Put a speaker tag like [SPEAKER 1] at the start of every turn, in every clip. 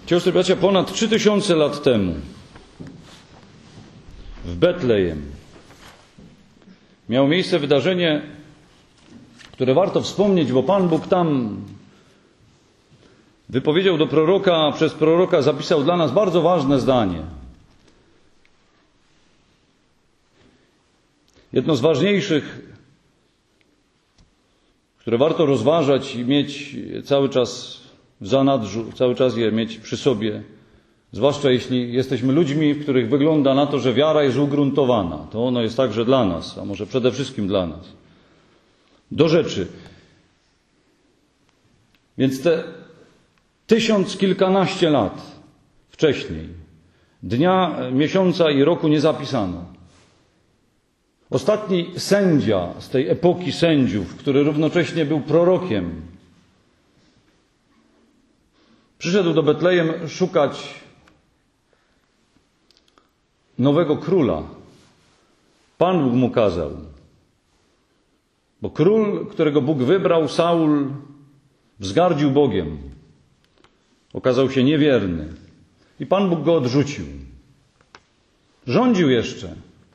[SPEAKER 1] Siostry, bracia, ponad 3000 lat temu w Betlejem miało miejsce wydarzenie, które warto wspomnieć, bo Pan Bóg tam wypowiedział do proroka, a przez proroka zapisał dla nas bardzo ważne zdanie. Jedno z ważniejszych, które warto rozważać i mieć cały czas w zanadrzu, cały czas je mieć przy sobie, zwłaszcza jeśli jesteśmy ludźmi, w których wygląda na to, że wiara jest ugruntowana. To ono jest także dla nas, a może przede wszystkim dla nas. Do rzeczy. Więc te 1000 kilkanaście lat wcześniej dnia, miesiąca i roku nie zapisano. Ostatni sędzia z tej epoki sędziów, który równocześnie był prorokiem, przyszedł do Betlejem szukać nowego króla. Pan Bóg mu kazał. Bo król, którego Bóg wybrał, Saul, wzgardził Bogiem. Okazał się niewierny. I Pan Bóg go odrzucił. Rządził jeszcze.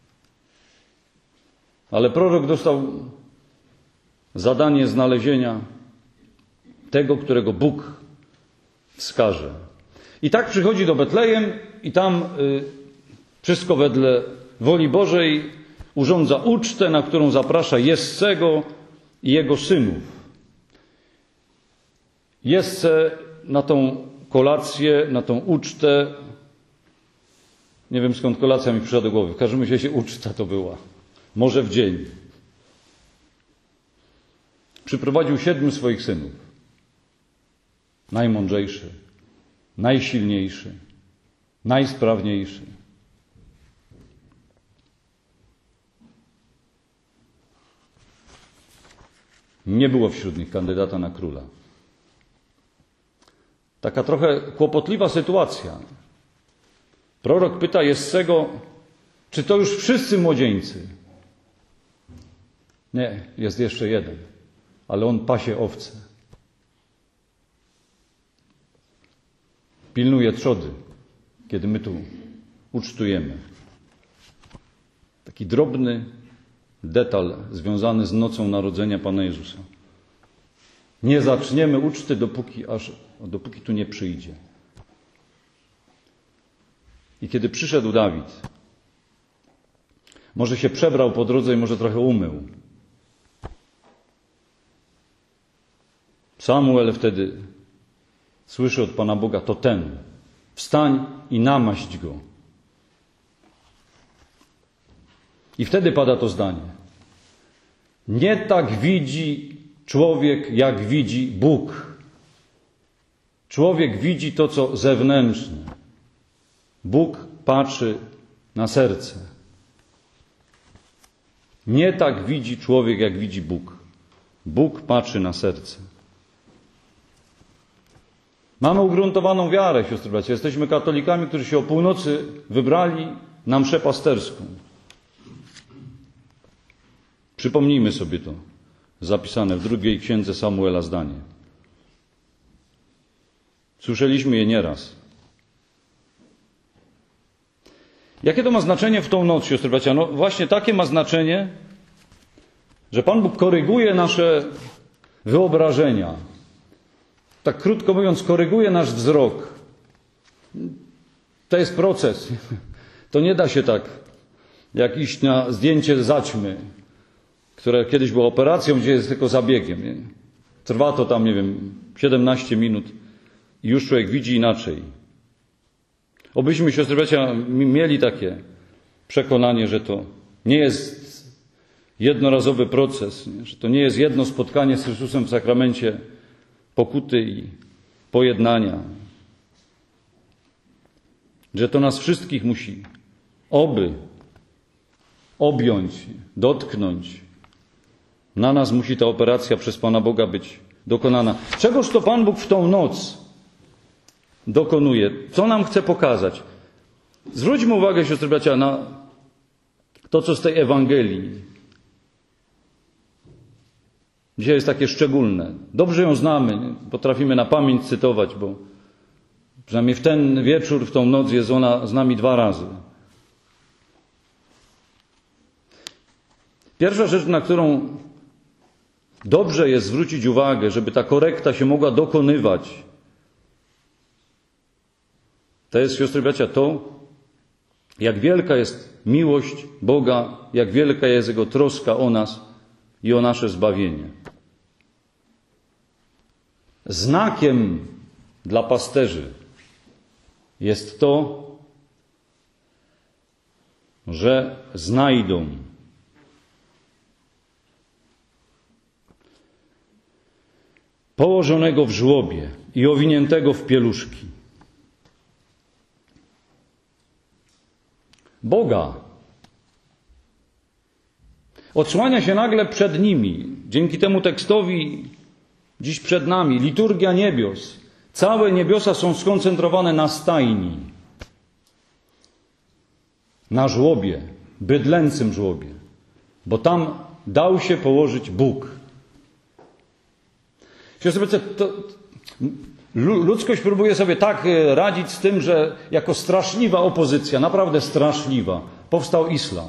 [SPEAKER 1] Ale prorok dostał zadanie znalezienia tego, którego Bóg wskaże. I tak przychodzi do Betlejem i tam wszystko wedle woli Bożej urządza ucztę, na którą zaprasza Jessego i jego synów. Jesse na tą kolację, na tą ucztę, nie wiem skąd kolacja mi przyszła do głowy, w każdym razie uczta to była, może w dzień. Przyprowadził 7 swoich synów. Najmądrzejszy, najsilniejszy, najsprawniejszy. Nie było wśród nich kandydata na króla. Taka trochę kłopotliwa sytuacja. Prorok pyta Jessego, czy to już wszyscy młodzieńcy? Nie, jest jeszcze jeden, ale on pasie owce. Pilnuje trzody, kiedy my tu ucztujemy. Taki drobny detal związany z nocą narodzenia Pana Jezusa. Nie zaczniemy uczty, dopóki tu nie przyjdzie. I kiedy przyszedł Dawid, może się przebrał po drodze i może trochę umył. Samuel wtedy słyszy od Pana Boga, to ten. Wstań i namaść go. I wtedy pada to zdanie. Nie tak widzi człowiek, jak widzi Bóg. Człowiek widzi to, co zewnętrzne. Bóg patrzy na serce. Nie tak widzi człowiek, jak widzi Bóg. Bóg patrzy na serce. Mamy ugruntowaną wiarę, siostry bracia. Jesteśmy katolikami, którzy się o północy wybrali na mszę pasterską. Przypomnijmy sobie to, zapisane w 2 księdze Samuela zdanie. Słyszeliśmy je nieraz. Jakie to ma znaczenie w tą noc, siostry bracia? No właśnie takie ma znaczenie, że Pan Bóg koryguje nasze wyobrażenia. Tak krótko mówiąc, koryguje nasz wzrok. To jest proces. To nie da się tak, jak iść na zdjęcie zaćmy, które kiedyś było operacją, gdzie jest tylko zabiegiem. Nie? Trwa to tam, 17 minut i już człowiek widzi inaczej. Obyśmy, siostry bracia, mieli takie przekonanie, że to nie jest jednorazowy proces, nie? Że to nie jest jedno spotkanie z Chrystusem w sakramencie pokuty i pojednania. Że to nas wszystkich musi objąć, dotknąć. Na nas musi ta operacja przez Pana Boga być dokonana. Czegoż to Pan Bóg w tą noc dokonuje? Co nam chce pokazać? Zwróćmy uwagę, siostry bracia, na to, co z tej Ewangelii. Dzisiaj jest takie szczególne. Dobrze ją znamy, potrafimy na pamięć cytować, bo Przynajmniej w ten wieczór, w tą noc jest ona z nami 2 razy. Pierwsza rzecz, na którą dobrze jest zwrócić uwagę, żeby ta korekta się mogła dokonywać, to jest, siostry i bracia, to, jak wielka jest miłość Boga, jak wielka jest Jego troska o nas i o nasze zbawienie. Znakiem dla pasterzy jest to, że znajdą położonego w żłobie i owiniętego w pieluszki Boga. Odsłania się nagle przed nimi, dzięki temu tekstowi dziś przed nami, liturgia niebios. Całe niebiosa są skoncentrowane na stajni, na żłobie, bydlęcym żłobie, bo tam dał się położyć Bóg. Ludzkość próbuje sobie tak radzić z tym, że jako straszliwa opozycja, naprawdę straszliwa, powstał islam.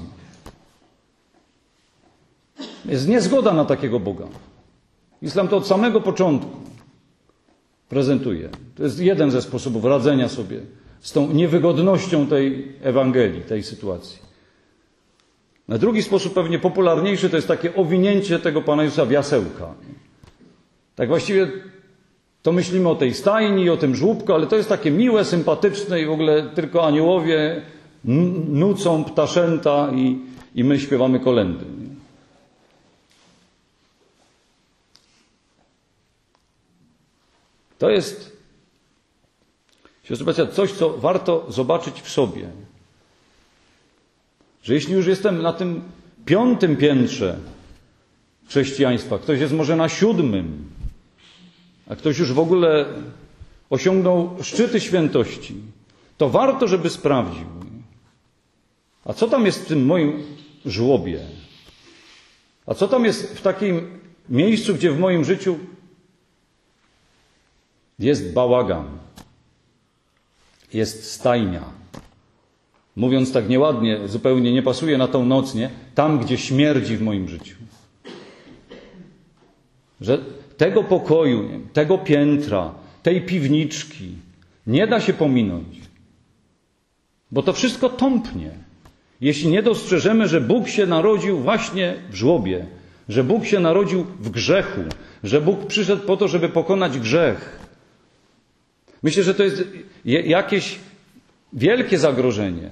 [SPEAKER 1] Jest niezgoda na takiego Boga. Islam to od samego początku prezentuje. To jest jeden ze sposobów radzenia sobie z tą niewygodnością tej Ewangelii, tej sytuacji. A drugi sposób, pewnie popularniejszy, to jest takie owinięcie tego Pana Jezusa w jasełka. Tak właściwie to myślimy o tej stajni, o tym żłóbku, ale to jest takie miłe, sympatyczne i w ogóle tylko aniołowie nucą ptaszęta i my śpiewamy kolędy. To jest, siostry bracia, coś, co warto zobaczyć w sobie. Że jeśli już jestem na tym 5. piętrze chrześcijaństwa, ktoś jest może na 7, a ktoś już w ogóle osiągnął szczyty świętości, to warto, żeby sprawdził. A co tam jest w tym moim żłobie? A co tam jest w takim miejscu, gdzie w moim życiu jest bałagan, jest stajnia. Mówiąc tak nieładnie, zupełnie nie pasuje na tą noc, nie? Tam, gdzie śmierdzi w moim życiu. Że tego pokoju, tego piętra, tej piwniczki nie da się pominąć. Bo to wszystko tąpnie. Jeśli nie dostrzeżemy, że Bóg się narodził właśnie w żłobie, że Bóg się narodził w grzechu, że Bóg przyszedł po to, żeby pokonać grzech. Myślę, że to jest jakieś wielkie zagrożenie.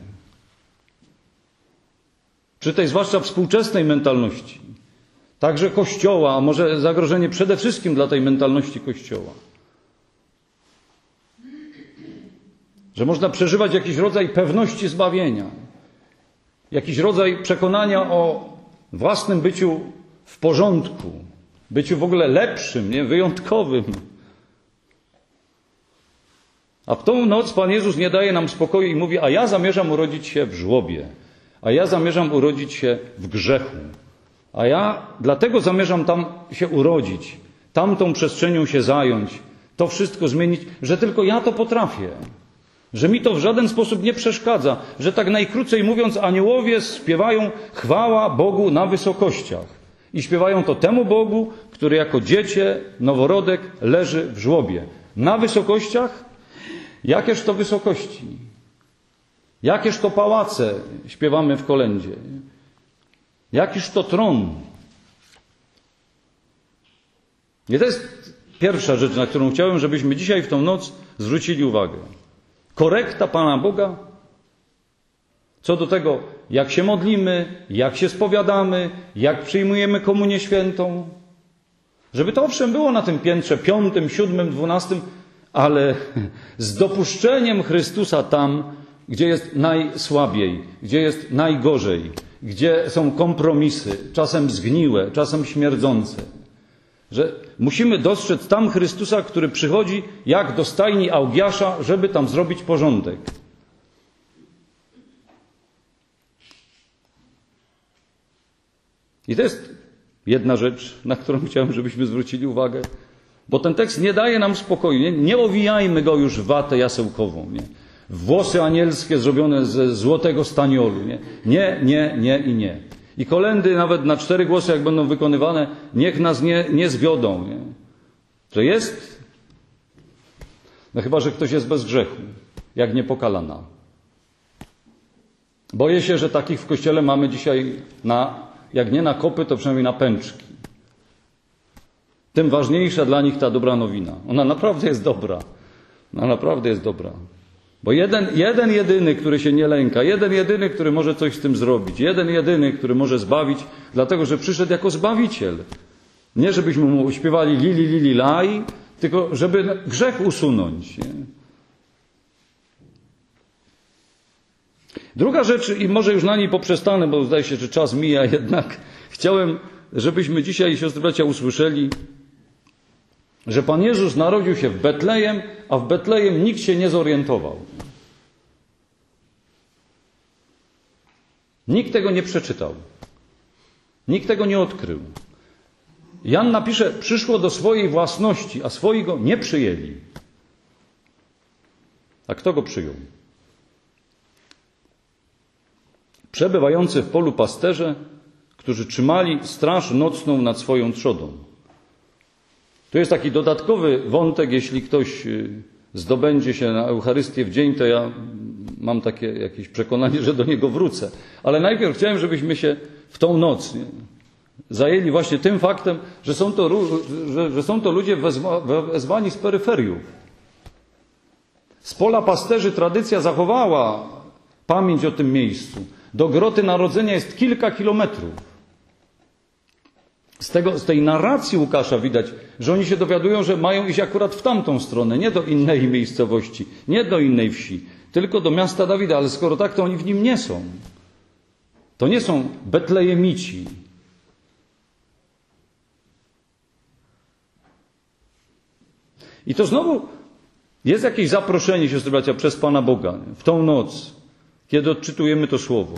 [SPEAKER 1] Przy tej zwłaszcza współczesnej mentalności. Także Kościoła, a może zagrożenie przede wszystkim dla tej mentalności Kościoła. Że można przeżywać jakiś rodzaj pewności zbawienia. Jakiś rodzaj przekonania o własnym byciu w porządku. Byciu w ogóle lepszym, nie? Wyjątkowym. A w tą noc Pan Jezus nie daje nam spokoju i mówi, a ja zamierzam urodzić się w żłobie. A ja zamierzam urodzić się w grzechu. A ja dlatego zamierzam tam się urodzić, tamtą przestrzenią się zająć, to wszystko zmienić, że tylko ja to potrafię. Że mi to w żaden sposób nie przeszkadza. Że tak najkrócej mówiąc, aniołowie śpiewają chwała Bogu na wysokościach. I śpiewają to temu Bogu, który jako dziecię, noworodek leży w żłobie. Na wysokościach? Jakież to wysokości? Jakież to pałace? Śpiewamy w kolędzie. Jakiż to tron? I to jest pierwsza rzecz, na którą chciałem, żebyśmy dzisiaj w tą noc zwrócili uwagę. Korekta Pana Boga co do tego, jak się modlimy, jak się spowiadamy, jak przyjmujemy komunię świętą. Żeby to owszem było na tym piętrze 5., 7., 12, ale z dopuszczeniem Chrystusa tam, gdzie jest najsłabiej, gdzie jest najgorzej, gdzie są kompromisy, czasem zgniłe, czasem śmierdzące. Że musimy dostrzec tam Chrystusa, który przychodzi jak do stajni Augiasza, żeby tam zrobić porządek. I to jest jedna rzecz, na którą chciałem, żebyśmy zwrócili uwagę. Bo ten tekst nie daje nam spokoju. Nie owijajmy go już w watę jasełkową. Nie? Włosy anielskie zrobione ze złotego staniolu. Nie i nie. I kolędy nawet na 4 głosy, jak będą wykonywane, niech nas nie zwiodą. Nie? Że jest? No chyba, że ktoś jest bez grzechu, jak niepokalana. Boję się, że takich w Kościele mamy dzisiaj jak nie na kopy, to przynajmniej na pęczki. Tym ważniejsza dla nich ta dobra nowina. Ona naprawdę jest dobra. Ona naprawdę jest dobra. Bo jeden jedyny, który się nie lęka, jeden jedyny, który może coś z tym zrobić, jeden jedyny, który może zbawić, dlatego że przyszedł jako Zbawiciel. Nie żebyśmy mu śpiewali li, laj, tylko żeby grzech usunąć. Nie? Druga rzecz, i może już na niej poprzestanę, bo zdaje się, że czas mija jednak. Chciałem, żebyśmy dzisiaj, siostry bracia, usłyszeli, że Pan Jezus narodził się w Betlejem, a w Betlejem nikt się nie zorientował. Nikt tego nie przeczytał. Nikt tego nie odkrył. Jan napisze, przyszło do swojej własności, a swoi go nie przyjęli. A kto go przyjął? Przebywający w polu pasterze, którzy trzymali straż nocną nad swoją trzodą. Tu jest taki dodatkowy wątek, jeśli ktoś zdobędzie się na Eucharystię w dzień, to ja mam takie jakieś przekonanie, że do niego wrócę. Ale najpierw chciałem, żebyśmy się w tą noc zajęli właśnie tym faktem, że są to ludzie wezwani z peryferiów. Z pola pasterzy tradycja zachowała pamięć o tym miejscu. Do groty Narodzenia jest kilka kilometrów. Z tej narracji Łukasza widać, że oni się dowiadują, że mają iść akurat w tamtą stronę, nie do innej miejscowości, nie do innej wsi, tylko do miasta Dawida. Ale skoro tak, to oni w nim nie są. To nie są betlejemici. I to znowu jest jakieś zaproszenie, siostry bracia, przez Pana Boga w tą noc, kiedy odczytujemy to słowo.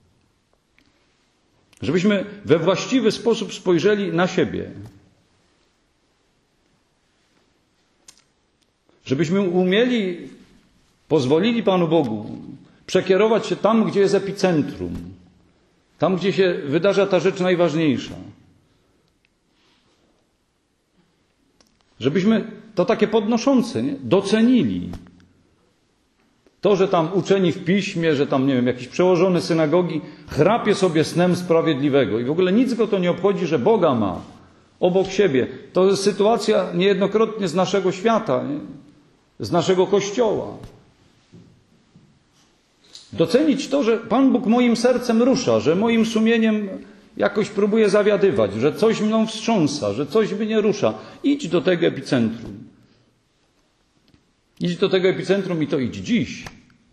[SPEAKER 1] Żebyśmy we właściwy sposób spojrzeli na siebie. Żebyśmy pozwolili Panu Bogu przekierować się tam, gdzie jest epicentrum. Tam, gdzie się wydarza ta rzecz najważniejsza. Żebyśmy to takie podnoszące, docenili. To, że tam uczeni w piśmie, że tam, nie wiem, jakiś przełożony synagogi chrapie sobie snem sprawiedliwego i w ogóle nic go to nie obchodzi, że Boga ma obok siebie. To jest sytuacja niejednokrotnie z naszego świata, nie? Z naszego Kościoła. Docenić to, że Pan Bóg moim sercem rusza, że moim sumieniem jakoś próbuje zawiadywać, że coś mną wstrząsa, że coś mnie rusza. Idź do tego epicentrum. Idź do tego epicentrum i to idź dziś.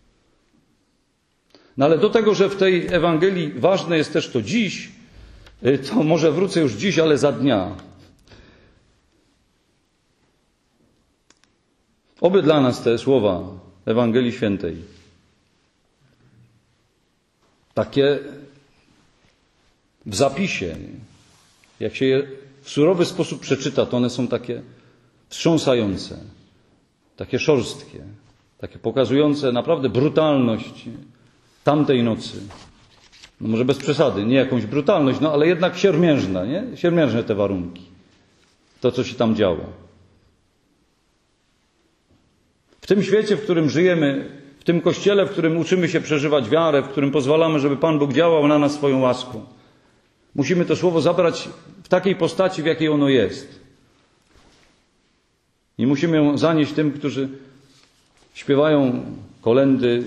[SPEAKER 1] No ale do tego, że w tej Ewangelii ważne jest też to dziś, to może wrócę już dziś, ale za dnia. Oby dla nas te słowa Ewangelii Świętej takie w zapisie, jak się je w surowy sposób przeczyta, to one są takie wstrząsające. Takie szorstkie, takie pokazujące naprawdę brutalność tamtej nocy. No może bez przesady, nie jakąś brutalność, no ale jednak siermiężna, nie? Siermiężne te warunki. To, co się tam działo. W tym świecie, w którym żyjemy, w tym Kościele, w którym uczymy się przeżywać wiarę, w którym pozwalamy, żeby Pan Bóg działał na nas swoją łaską, musimy to słowo zabrać w takiej postaci, w jakiej ono jest. I musimy ją zanieść tym, którzy śpiewają kolędy,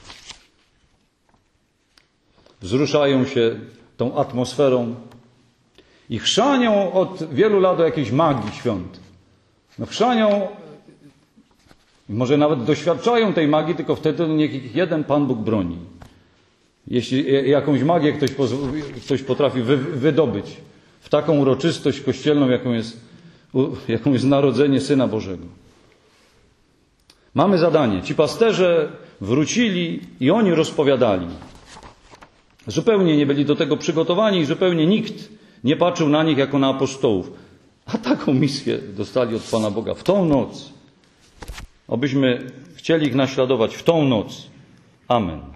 [SPEAKER 1] wzruszają się tą atmosferą i chrzanią od wielu lat o jakiejś magii świąt. No chrzanią, może nawet doświadczają tej magii, tylko wtedy niech ich jeden Pan Bóg broni. Jeśli jakąś magię ktoś potrafi wydobyć w taką uroczystość kościelną, jaką jest narodzenie Syna Bożego. Mamy zadanie. Ci pasterze wrócili i oni rozpowiadali. Zupełnie nie byli do tego przygotowani i zupełnie nikt nie patrzył na nich jako na apostołów. A taką misję dostali od Pana Boga w tą noc. Obyśmy chcieli ich naśladować w tą noc. Amen.